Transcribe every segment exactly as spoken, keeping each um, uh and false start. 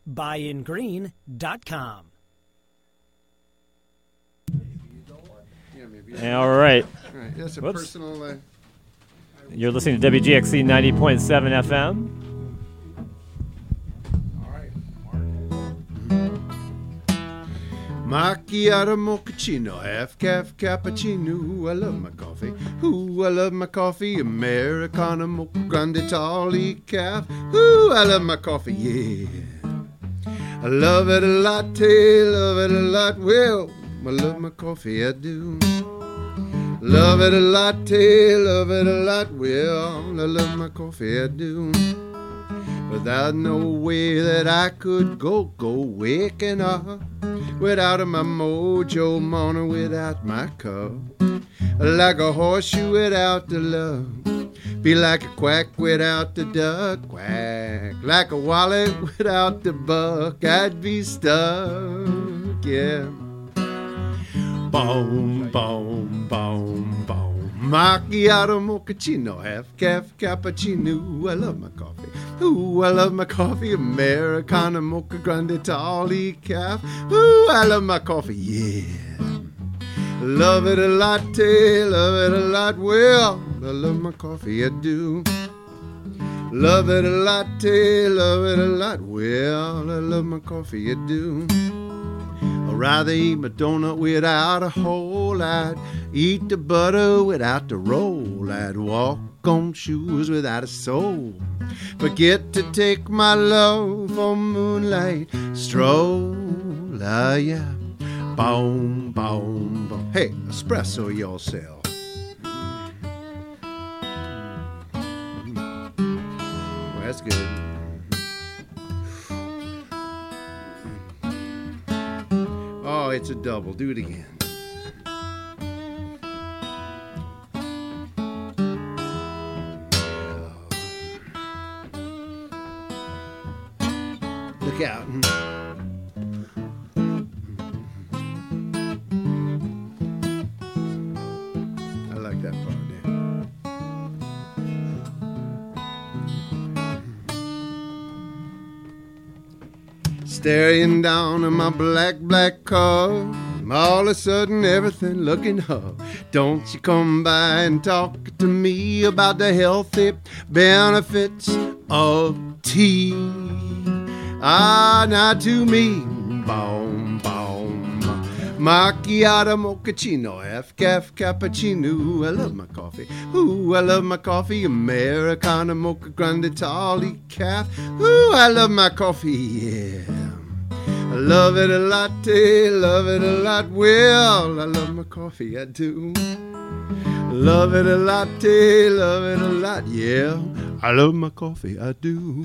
buy in green dot com. All right. All right. That's a Whoops. personal. Uh, You're listening to W G X C ninety point seven F M. Macchiato mochaccino, half calf cappuccino. I love my coffee. Ooh, I love my coffee. Americano mocha grande tall calf. Ooh, I love my coffee, yeah. I love it a latte, love it a lot. Well, I love my coffee, I do. Love it a latte, love it a lot. Well, I love my coffee, I do. Without no way that I could go, go waking up without my mojo, morning without my cup. Like a horseshoe without the love. Be like a quack without the duck, quack. Like a wallet without the buck, I'd be stuck, yeah. Boom, boom, boom, boom. Macchiato mochaccino, half calf cappuccino. I love my coffee. Ooh, I love my coffee. Americano mocha grande tall calf. Ooh, I love my coffee, yeah. Love it a latte, love it a lot. Well, I love my coffee, I do. Love it a latte, love it a lot. Well, I love my coffee, I do. I'd rather eat my donut without a hole. I'd eat the butter without the roll. I'd walk on shoes without a sole. Forget to take my love for moonlight stroll. Ah, yeah. Boom, boom, boom. Hey, espresso yourself. Well, that's good. Oh, it's a double. Do it again. Look out. I like that part there. Staring down in my black, black car. All of a sudden, everything looking up. Don't you come by and talk to me about the healthy benefits of tea. Ah, not to me. Boom, boom. Macchiato mochaccino, half calf cappuccino. I love my coffee. Ooh, I love my coffee. Americano mocha grande tall calf. Ooh, I love my coffee, yeah. I love it a latte, love it a lot. Well, I love my coffee, I do. Love it a latte, love it a lot. Yeah, I love my coffee, I do.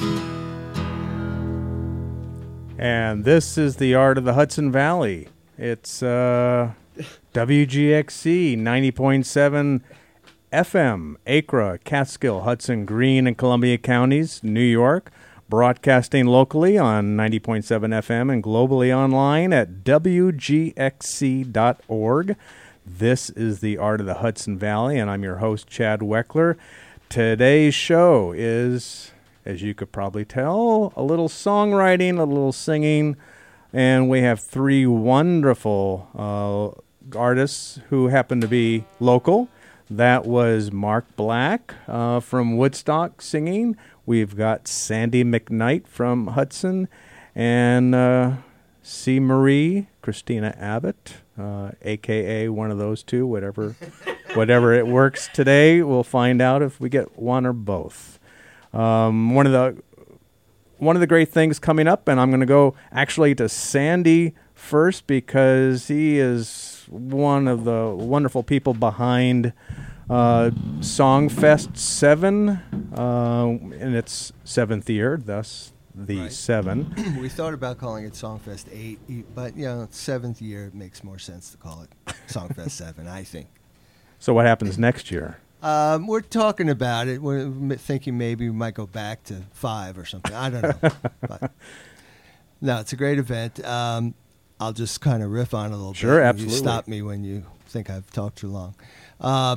And this is the art of the Hudson Valley. It's uh, W G X C ninety point seven F M, Acra, Catskill, Hudson, Greene, and Columbia counties, New York. Broadcasting locally on ninety point seven F M and globally online at W G X C dot org. This is the Art of the Hudson Valley, and I'm your host, Chad Weckler. Today's show is, as you could probably tell, a little songwriting, a little singing, and we have three wonderful uh, artists who happen to be local. That was Mark Black uh, from Woodstock singing. We've got Sandy McKnight from Hudson, and uh, C. Marie, Christina Abbott, uh, a k a one of those two, whatever whatever it works today. We'll find out if we get one or both. Um, one of the one of the great things coming up, and I'm going to go actually to Sandy first because he is one of the wonderful people behind Uh, Songfest seven, uh, in its seventh year, thus the right. seven. We thought about calling it Songfest eight, but, you know, seventh year, it makes more sense to call it Songfest seven, I think. So what happens next year? Um, we're talking about it. We're thinking maybe we might go back to five or something. I don't know. But, no, it's a great event. Um, I'll just kind of riff on it a little sure, bit. Absolutely. You stop me when you think I've talked too long. Um,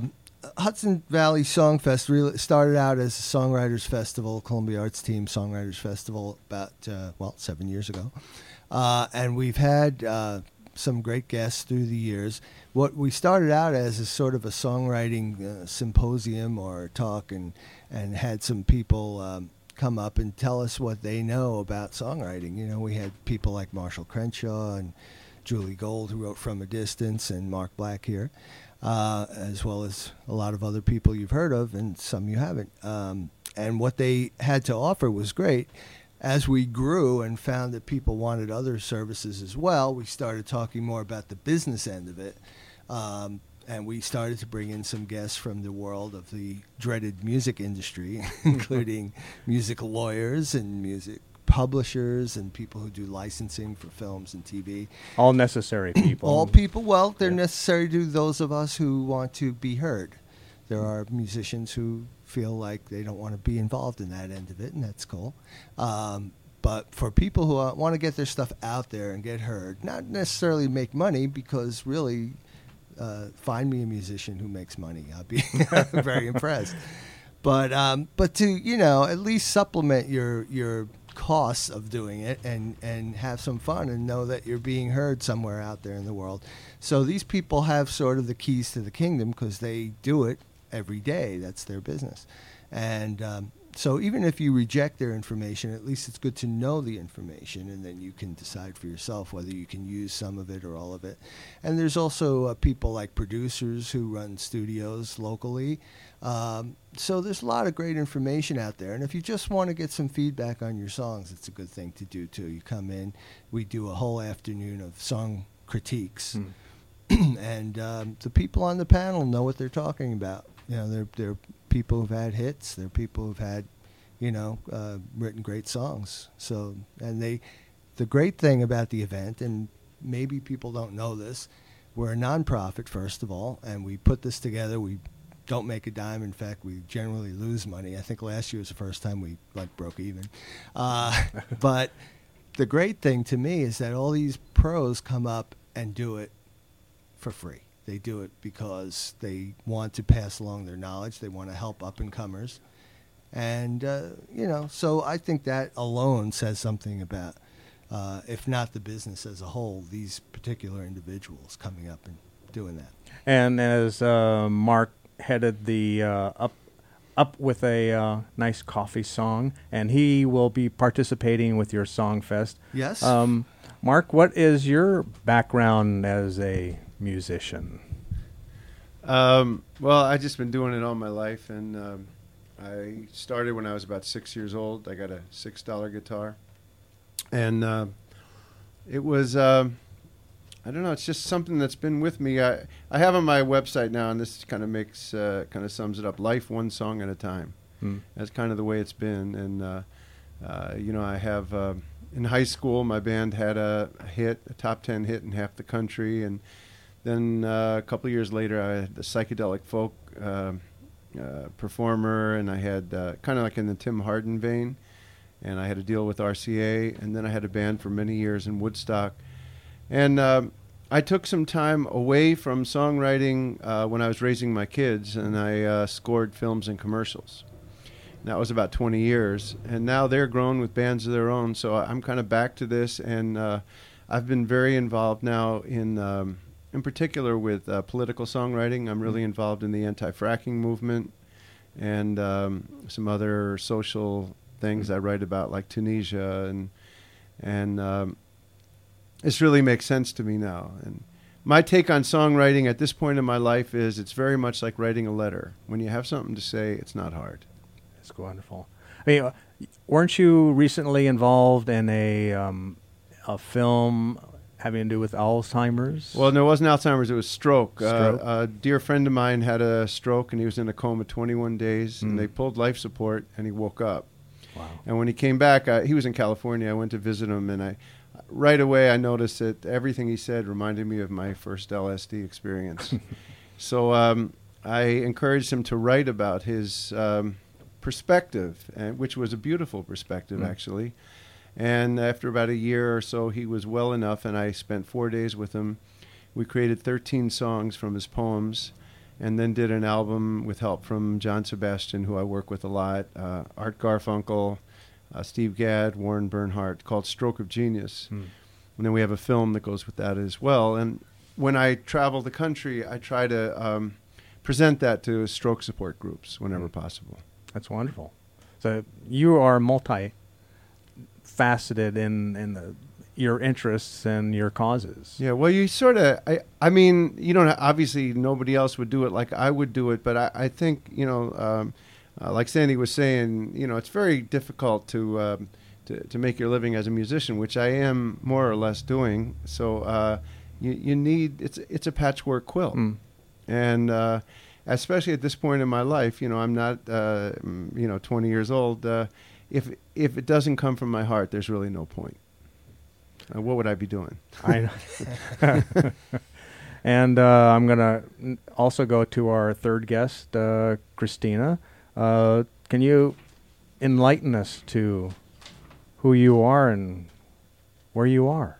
Hudson Valley Song Fest really started out as a songwriters festival, Columbia Arts Team Songwriters Festival, about uh, well seven years ago, uh, and we've had uh, some great guests through the years. What we started out as is sort of a songwriting uh, symposium or talk, and and had some people um, come up and tell us what they know about songwriting. You know, we had people like Marshall Crenshaw and Julie Gold, who wrote From a Distance, and Mark Black here, uh, as well as a lot of other people you've heard of and some you haven't. Um, and what they had to offer was great. As we grew and found that people wanted other services as well, we started talking more about the business end of it. Um, and we started to bring in some guests from the world of the dreaded music industry, including music lawyers and music publishers and people who do licensing for films and T V. All necessary people. All people, well, they're Yeah. necessary to those of us who want to be heard. There are musicians who feel like they don't want to be involved in that end of it, and that's cool. Um, but for people who uh, want to get their stuff out there and get heard, not necessarily make money, because really, uh, find me a musician who makes money. I'll be very impressed. But um, but to, you know, at least supplement your your costs of doing it and, and have some fun and know that you're being heard somewhere out there in the world. So these people have sort of the keys to the kingdom because they do it every day. That's their business. And um, so even if you reject their information, at least it's good to know the information, and then you can decide for yourself whether you can use some of it or all of it. And there's also uh, people like producers who run studios locally. Um, so there's a lot of great information out there. And if you just want to get some feedback on your songs, it's a good thing to do too. You come in, we do a whole afternoon of song critiques. Hmm. And um, the people on the panel know what they're talking about. You know, they're they're people who've had hits. They're people who've had, you know, uh, written great songs. So, and they, the great thing about the event, and maybe people don't know this, we're a nonprofit first of all, and we put this together. We don't make a dime. In fact, we generally lose money. I think last year was the first time we like broke even. Uh, but the great thing to me is that all these pros come up and do it for free. They do it because they want to pass along their knowledge. They want to help up-and-comers. And, uh, you know, so I think that alone says something about, uh, if not the business as a whole, these particular individuals coming up and doing that. And as uh, Mark headed the uh, up up with a uh, nice coffee song, and he will be participating with your Song Fest. Yes. Um, Mark, what is your background as a musician? Um, well, I've just been doing it all my life, and um, I started when I was about six years old. I got a six dollar guitar, and uh, it was, um, I don't know, it's just something that's been with me. I, I have on my website now, and this kind of makes, uh, kind of sums it up, life one song at a time. Hmm. That's kind of the way it's been, and, uh, uh, you know, I have, uh, in high school, my band had a, a hit, a top ten hit in half the country, and then uh, a couple of years later, I had the psychedelic folk uh, uh, performer, and I had uh, kind of like in the Tim Hardin vein, and I had a deal with R C A, and then I had a band for many years in Woodstock. And um, I took some time away from songwriting uh, when I was raising my kids, and I uh, scored films and commercials. And that was about twenty years, and now they're grown with bands of their own, so I'm kind of back to this, and uh, I've been very involved now in... Um, in particular with uh, political songwriting. I'm really involved in the anti-fracking movement and um, some other social things I write about, like Tunisia, and and um, this really makes sense to me now. And my take on songwriting at this point in my life is it's very much like writing a letter. When you have something to say, it's not hard. That's wonderful. I mean, uh, weren't you recently involved in a um, a film having to do with Alzheimer's? Well, no, it wasn't Alzheimer's. It was stroke. Stroke. Uh, a dear friend of mine had a stroke, and he was in a coma twenty-one days, Mm. and they pulled life support, and he woke up. Wow. And when he came back, uh, he was in California. I went to visit him, and I right away I noticed that everything he said reminded me of my first L S D experience. So um, I encouraged him to write about his um, perspective, and, which was a beautiful perspective, mm. actually. And after about a year or so, he was well enough, and I spent four days with him. We created thirteen songs from his poems, and then did an album with help from John Sebastian, who I work with a lot, uh, Art Garfunkel, uh, Steve Gadd, Warren Bernhardt, called Stroke of Genius. Hmm. And then we have a film that goes with that as well. And when I travel the country, I try to um, present that to stroke support groups whenever Hmm. possible. That's wonderful. So you are multi-faceted in, in the, your interests and your causes. Yeah, well, you sort of, I, I mean, you don't, obviously nobody else would do it like I would do it, but I, I think, you know, um, uh, like Sandy was saying, you know, it's very difficult to, um, to, to make your living as a musician, which I am more or less doing. So uh, you, you need, it's, it's a patchwork quilt. Mm. And uh, especially at this point in my life, you know, I'm not, uh, mm, you know, twenty years old. Uh, if, if it doesn't come from my heart, there's really no point. Uh, what would I be doing? I and uh, I'm going to also go to our third guest, uh, Christina. Uh, can you enlighten us to who you are and where you are?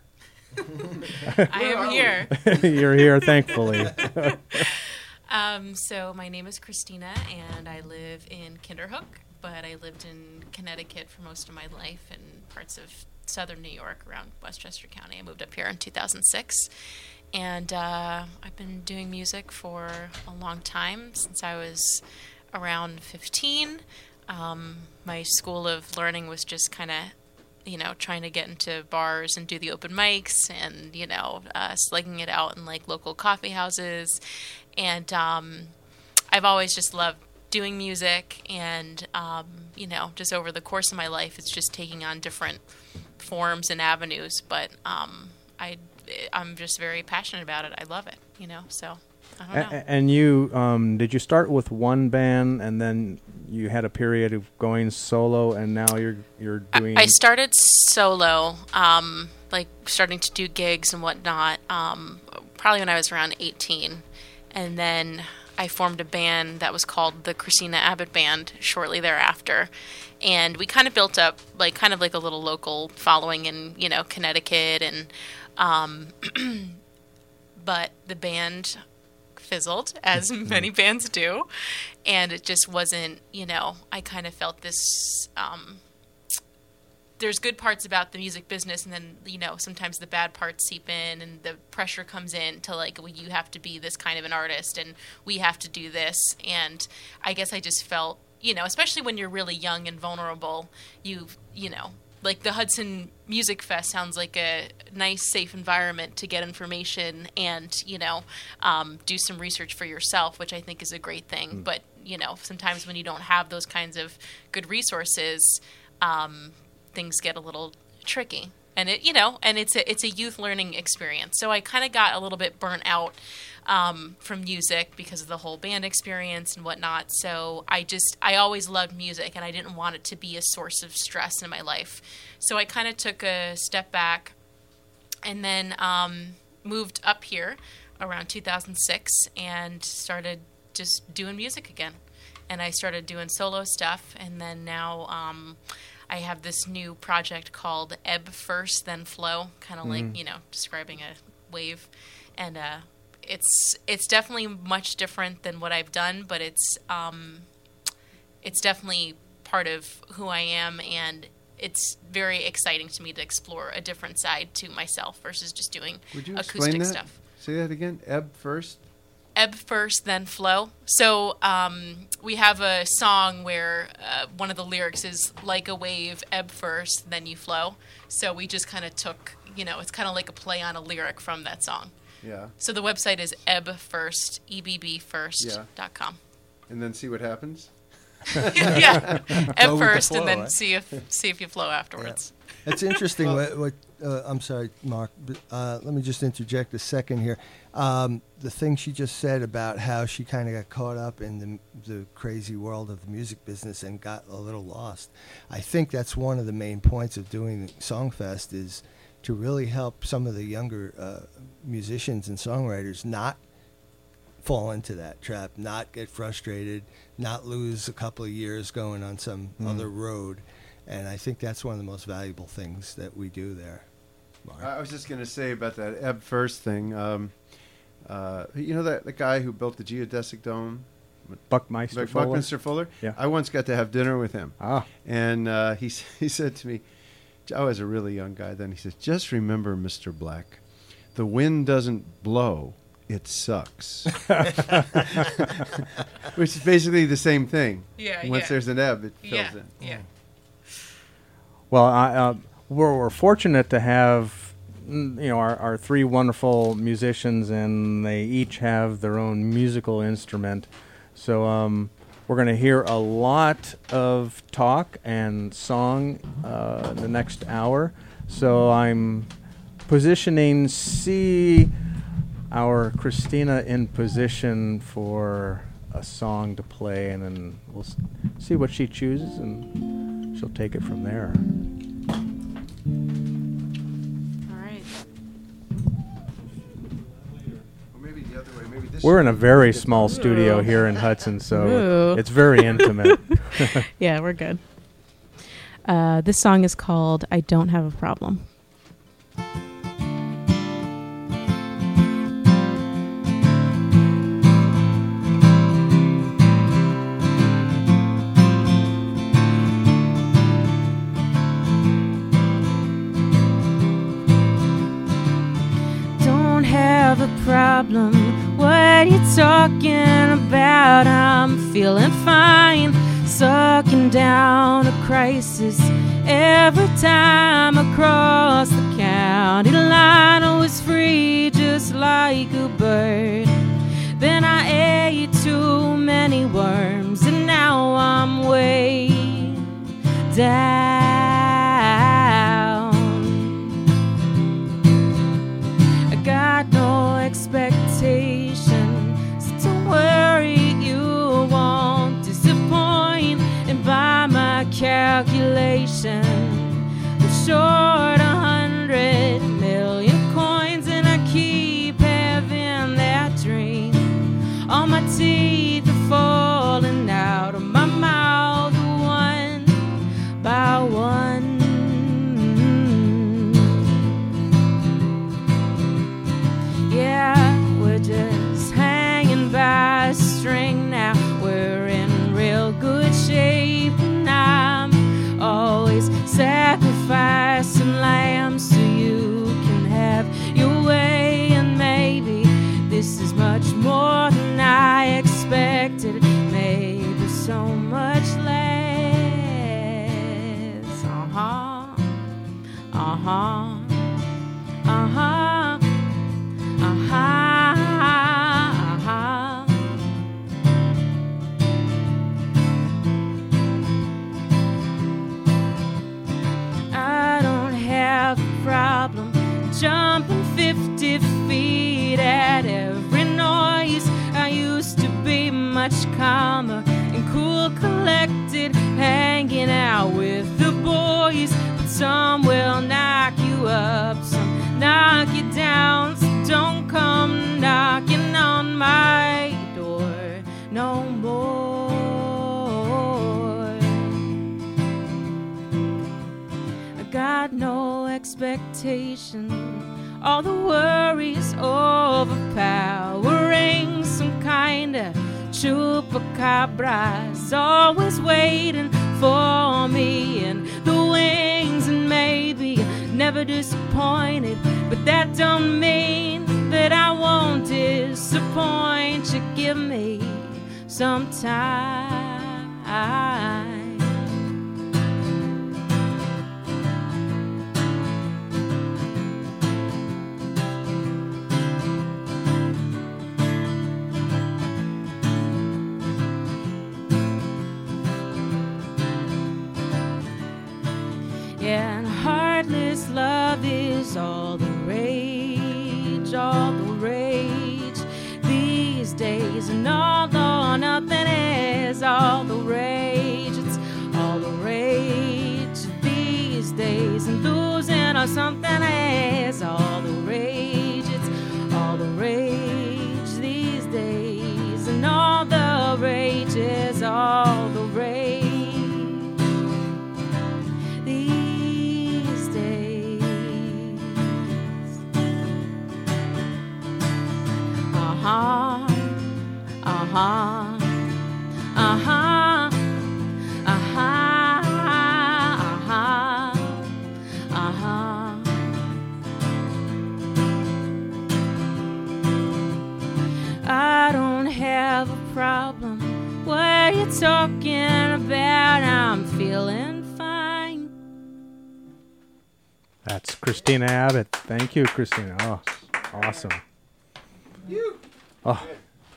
I am here. You're here, thankfully. Um, so my name is Christina, and I live in Kinderhook, but I lived in Connecticut for most of my life and parts of southern New York around Westchester County. I moved up here in two thousand six, and uh, I've been doing music for a long time, since I was around fifteen. Um, my school of learning was just kind of, you know, trying to get into bars and do the open mics and, you know, uh, slugging it out in like local coffee houses. And um, I've always just loved doing music, and, um, you know, just over the course of my life, it's just taking on different forms and avenues. But um, I, I'm just very passionate about it. I love it, you know, so I don't know. A- and you, um, did you start with one band and then you had a period of going solo, and now you're you're doing... I started solo, um, like starting to do gigs and whatnot, um, probably when I was around eighteen. And then I formed a band that was called the Christina Abbott Band shortly thereafter. And we kind of built up like kind of like a little local following in, you know, Connecticut. And um, but the band fizzled, as many bands do. And it just wasn't, you know, I kind of felt this... Um, there's good parts about the music business, and then, you know, sometimes the bad parts seep in and the pressure comes in to like, well, you have to be this kind of an artist and we have to do this. And I guess I just felt, you know, especially when you're really young and vulnerable, you, you know, like the Hudson Music Fest sounds like a nice, safe environment to get information and, you know, um, do some research for yourself, which I think is a great thing. Mm. But, you know, sometimes when you don't have those kinds of good resources, um, things get a little tricky, and it, you know, and it's a, it's a youth learning experience. So I kind of got a little bit burnt out um, from music because of the whole band experience and whatnot. So I just, I always loved music, and I didn't want it to be a source of stress in my life. So I kind of took a step back, and then um, moved up here around two thousand six and started just doing music again. And I started doing solo stuff, and then now um, I have this new project called Ebb First, Then Flow, kind of mm-hmm. like, you know, describing a wave. And uh, it's it's definitely much different than what I've done, but it's um, it's definitely part of who I am, and it's very exciting to me to explore a different side to myself versus just doing Would you acoustic explain that? stuff. Say that again. Ebb First? Ebb First, Then Flow. So um, we have a song where uh, one of the lyrics is like a wave, ebb first, then you flow. So we just kind of took, you know, it's kind of like a play on a lyric from that song. Yeah. So the website is ebb first, E B B first Yeah. dot com. And then see what happens? yeah. Ebb with the first, flow, and then right? see if see if you flow afterwards. It's interesting. what, what uh, I'm sorry, Mark. But, uh, let me just interject a second here. Um, the thing she just said about how she kind of got caught up in the, the crazy world of the music business and got a little lost. I think that's one of the main points of doing Songfest, is to really help some of the younger uh, musicians and songwriters not fall into that trap, not get frustrated, not lose a couple of years going on some mm. other road. And I think that's one of the most valuable things that we do there. Mark. I was just going to say about that Ebb First thing. Um, Uh, you know that the guy who built the geodesic dome, Buckminster Buck- Fuller? Buckminster Fuller. Yeah. I once got to have dinner with him, Ah. and uh, he s- he said to me, I was a really young guy then. He said, "Just remember, Mister Black, the wind doesn't blow; it sucks." Which is basically the same thing. Yeah, Once yeah. there's an ebb, it fills Yeah, in. yeah. Well, I, uh, we're, we're fortunate to have, mm, you know, our, our three wonderful musicians, and they each have their own musical instrument. So um, we're going to hear a lot of talk and song uh, the next hour. So I'm positioning C, our Christina, in position for a song to play, and then we'll s- see what she chooses, and she'll take it from there. All right. Or maybe the other way. Maybe this We're should in a be- very small studio here in Hudson, so Ooh. it's very intimate. Yeah, we're good. Uh, this song is called I Don't Have a Problem. Don't have a problem. What you talking about? I'm feeling fine. Sucking down a crisis every time I cross the county line. I was free just like a bird. Then I ate too many worms, and now I'm way down. I got no expectation, so don't worry, you won't disappoint. And by my calculation, we're short a hundred million coins, and I keep having that dream. All my teeth are falling out of my mouth one by one. Yeah, we're just hanging by a string now. We're in real good shape, and I'm always sacrificing lambs so you can have your way. And maybe this is much more than I expected, maybe so much less. Uh-huh, uh-huh, uh-huh, uh-huh, uh-huh. I don't have a problem jumping fifty feet at every noise. I used to be much calmer and cool, collected, hanging out with the boys. But some will knock you up, some knock you down. So don't come knocking on my door no more. I got no expectation. All the worries overpowering. Some kind of chupacabra's always waiting for me in the wings. And maybe never disappointed, but that don't mean that I won't disappoint you. Give me some time. And heartless love is all the rage, all the rage these days. And all or nothing is all the rage. It's all the rage these days. And losing or something is all the rage. It's all the rage these days. And all the rage is all the rage these days. problem. What are you talking about? I'm feeling fine. That's Christina Abbott. Thank you, Christina. Oh, awesome. Oh,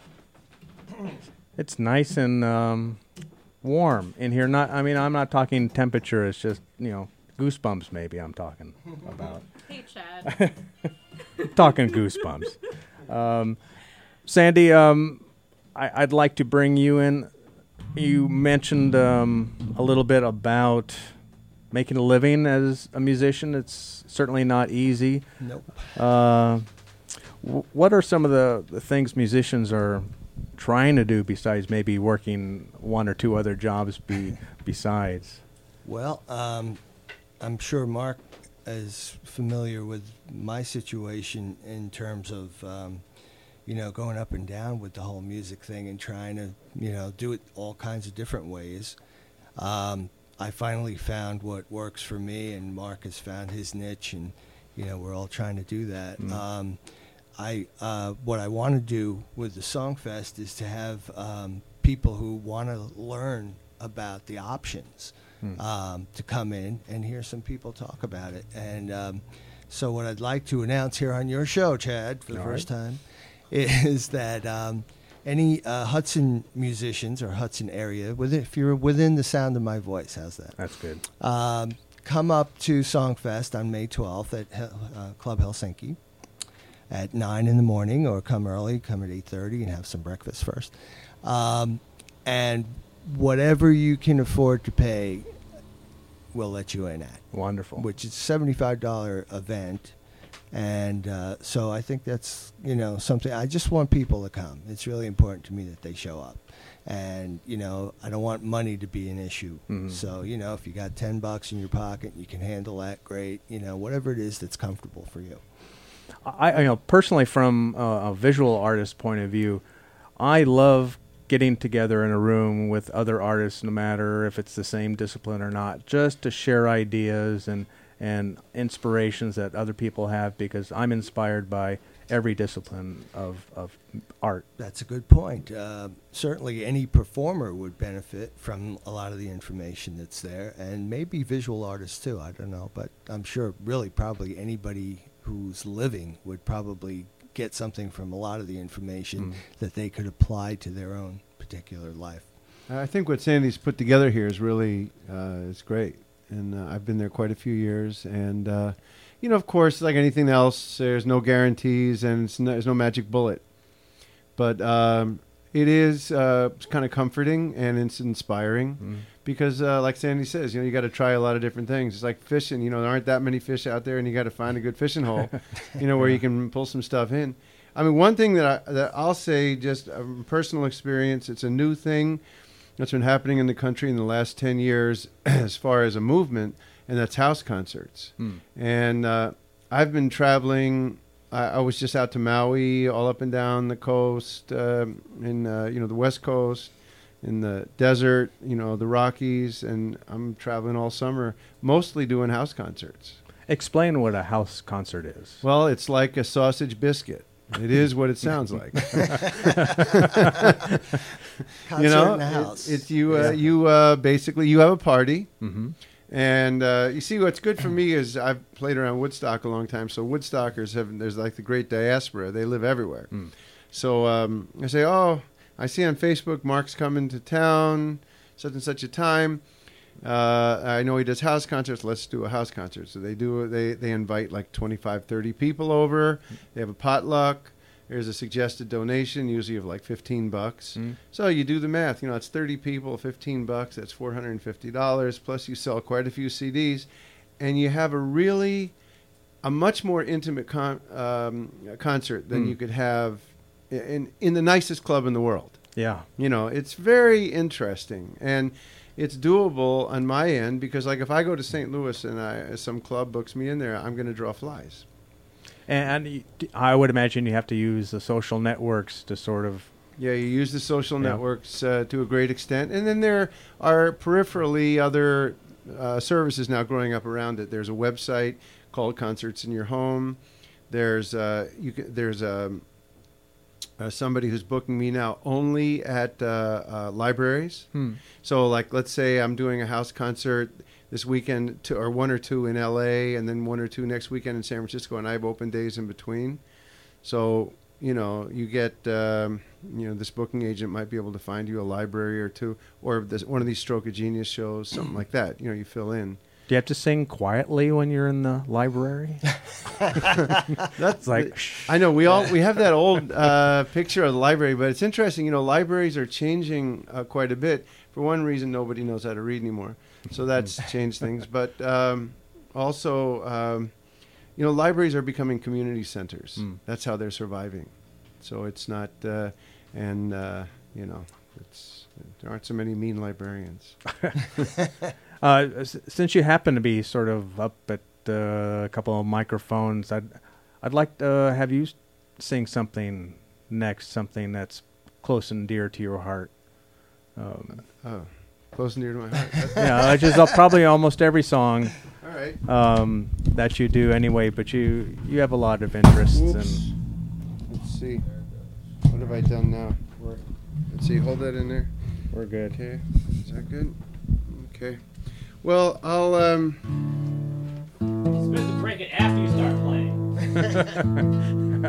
it's nice and um, warm in here. Not, I mean, I'm not talking temperature. It's just, you know, goosebumps. Maybe I'm talking about. Hey, Chad. Talking goosebumps. Um, Sandy, um, I, I'd like to bring you in. You mentioned um, a little bit about making a living as a musician. It's certainly not easy. Nope. Uh, w- what are some of the, the things musicians are trying to do besides maybe working one or two other jobs be, besides? Well, um, I'm sure Mark is familiar with my situation in terms of, um, you know, going up and down with the whole music thing and trying to, you know, do it all kinds of different ways. Um, I finally found what works for me, and Mark has found his niche, and, you know, we're all trying to do that. Mm. Um, I uh, what I want to do with the Songfest is to have um, people who want to learn about the options Mm. um, to come in and hear some people talk about it. And um, so what I'd like to announce here on your show, Chad, for the All first right. time, is that um, any uh, Hudson musicians or Hudson area, with if you're within the sound of my voice, how's that? That's good. Um, come up to Songfest on May twelfth at Hel- uh, Club Helsinki at nine in the morning, or come early, come at eight thirty and have some breakfast first. Um, and whatever you can afford to pay, we'll let you in at, Wonderful. which is a seventy-five dollars event. And uh, so I think that's, you know, something. I just want people to come. It's really important to me that they show up. And, you know, I don't want money to be an issue. Mhm. So, you know, if you got ten bucks in your pocket, you can handle that, great. You know, whatever it is that's comfortable for you. I, I you know, personally, from a, a visual artist point of view, I love getting together in a room with other artists, no matter if it's the same discipline or not, just to share ideas and and inspirations that other people have, because I'm inspired by every discipline of, of art. That's a good point. Uh, certainly any performer would benefit from a lot of the information that's there, and maybe visual artists too, I don't know. But I'm sure really probably anybody who's living would probably get something from a lot of the information Mm. that they could apply to their own particular life. I think what Sandy's put together here is really uh, is great, and uh, I've been there quite a few years. And uh, you know, of course, like anything else, there's no guarantees, and it's no, there's no magic bullet. But um, it is uh, kind of comforting, and it's inspiring Mm. because, uh, like Sandy says, you know, you got to try a lot of different things. It's like fishing. You know, there aren't that many fish out there, and you got to find a good fishing hole, you know, where you can pull some stuff in. I mean, one thing that I that I'll say, just um, personal experience, it's a new thing that's been happening in the country in the last ten years as far as a movement, and that's house concerts. Mm. And uh, I've been traveling. I, I was just out to Maui, all up and down the coast, um, in uh, you know the West Coast, in the desert, you know the Rockies, and I'm traveling all summer, mostly doing house concerts. Explain what a house concert is. Well, it's like a sausage biscuit. It is what it sounds like. Concert you know, in the house. It's, it's you. Uh, Yeah. You uh, basically you have a party, Mm-hmm. and uh, you see what's good for me is I've played around Woodstock a long time. So Woodstockers have there's like the great diaspora. They live everywhere. Mm. So um, I say, oh, I see on Facebook Mark's coming to town, such and such a time. Uh, I know he does house concerts. Let's do a house concert. So they do. They they invite like twenty-five, thirty people over. They have a potluck. There's a suggested donation, usually of like fifteen bucks. Mm. So you do the math. You know, it's thirty people, fifteen bucks. That's four hundred fifty dollars. Plus, you sell quite a few C Ds, and you have a really, a much more intimate con- um, concert than Mm. you could have in in the nicest club in the world. Yeah. You know, it's very interesting, and it's doable on my end because, like, if I go to Saint Louis and I, some club books me in there, I'm going to draw flies. And y- I would imagine you have to use the social networks to sort of. Yeah, you use the social Yeah. networks uh, to a great extent, and then there are peripherally other uh, services now growing up around it. There's a website called Concerts in Your Home. There's uh, you can, there's a uh, somebody who's booking me now only at uh, uh, libraries. Hmm. So, like, let's say I'm doing a house concert this weekend, to, or one or two in L A, and then one or two next weekend in San Francisco, and I have open days in between. So, you know, you get, um, you know, this booking agent might be able to find you a library or two, or this, one of these Stroke of Genius shows, something like that. You know, you fill in. Do you have to sing quietly when you're in the library? That's like, the, I know we all we have that old uh, picture of the library, but it's interesting. You know, libraries are changing uh, quite a bit. For one reason, nobody knows how to read anymore, so that's changed things. But um, also, um, you know, libraries are becoming community centers. Mm. That's how they're surviving. So it's not, uh, and uh, you know, it's there aren't so many mean librarians. Uh, s- since you happen to be sort of up at uh, a couple of microphones, I'd I'd like to uh, have you s- sing something next, something that's close and dear to your heart. Um, Oh, close and dear to my heart. That's- yeah, which is uh, probably almost every song All right. um, that you do anyway. But you you have a lot of interests Whoops. and Let's see. What have I done now? We're, let's see. Hold that in there. we're good. Okay. Is that good? Okay. Well, I'll um. It's supposed to break it after you start playing.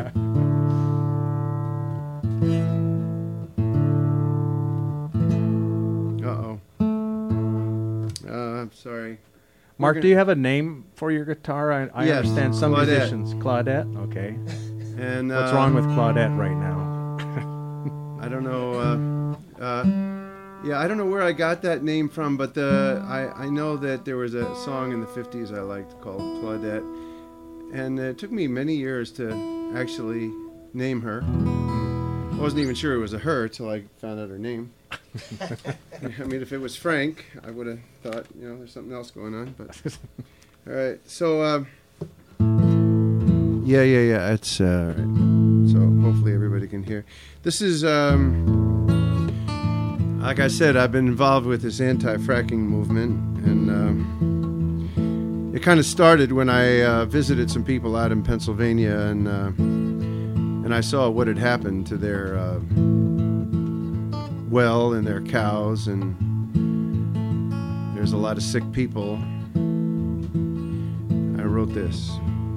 Uh-oh. Uh, I'm sorry. Mark, We're do you have a name for your guitar? I, I Yes, understand some Claudette. musicians. Claudette. Okay. And What's uh, wrong with Claudette right now? I don't know. Uh, uh, yeah, I don't know where I got that name from, but the I, I know that there was a song in the fifties I liked called Claudette, and it took me many years to actually name her. I wasn't even sure it was a her till I found out her name. I mean, if it was Frank, I would have thought, you know, there's something else going on. But all right, so uh, yeah, yeah, yeah. It's uh, so hopefully everybody can hear. This is um, like I said, I've been involved with this anti-fracking movement, and um, it kind of started when I uh, visited some people out in Pennsylvania, and uh, and I saw what had happened to their uh, well and their cows, and there's a lot of sick people. I wrote this.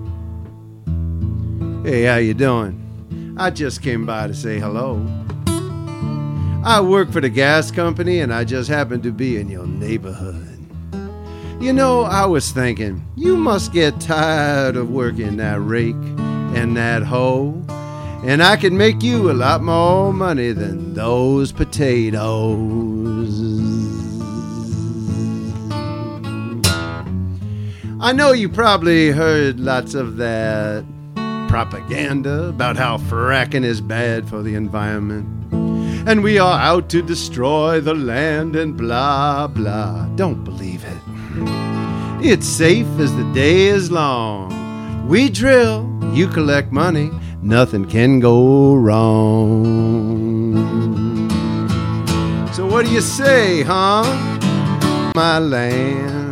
Hey, how you doing? I just came by to say hello. I work for the gas company, and I just happened to be in your neighborhood. You know, I was thinking, you must get tired of working that rake and that hoe, and I could make you a lot more money than those potatoes. I know you probably heard lots of that propaganda about how fracking is bad for the environment, and we are out to destroy the land and blah blah. Don't believe it. It's safe as the day is long. We drill, you collect money, nothing can go wrong. So what do you say, huh? My land.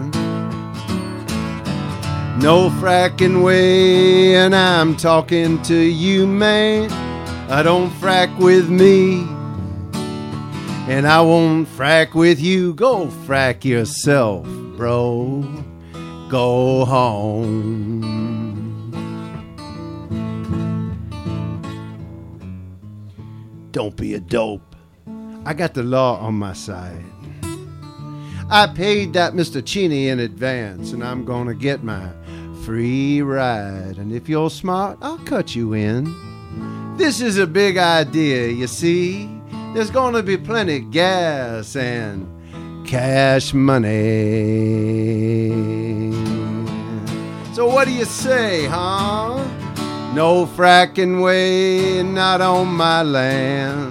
No fracking way, and I'm talking to you, man. I don't frack with me, and I won't frack with you. Go frack yourself, bro. Go home. Don't be a dope. I got the law on my side. I paid that Mister Cheney in advance, and I'm gonna get my free ride. And if you're smart, I'll cut you in. This is a big idea, you see. There's gonna be plenty gas and cash money. So what do you say, huh? No fracking way, not on my land.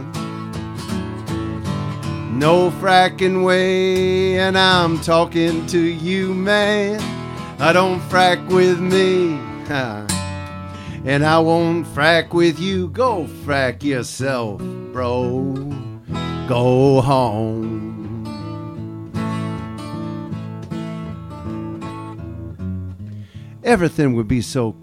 No fracking way, and I'm talking to you, man. I don't frack with me, and I won't frack with you. Go frack yourself, bro. Go home. Everything would be so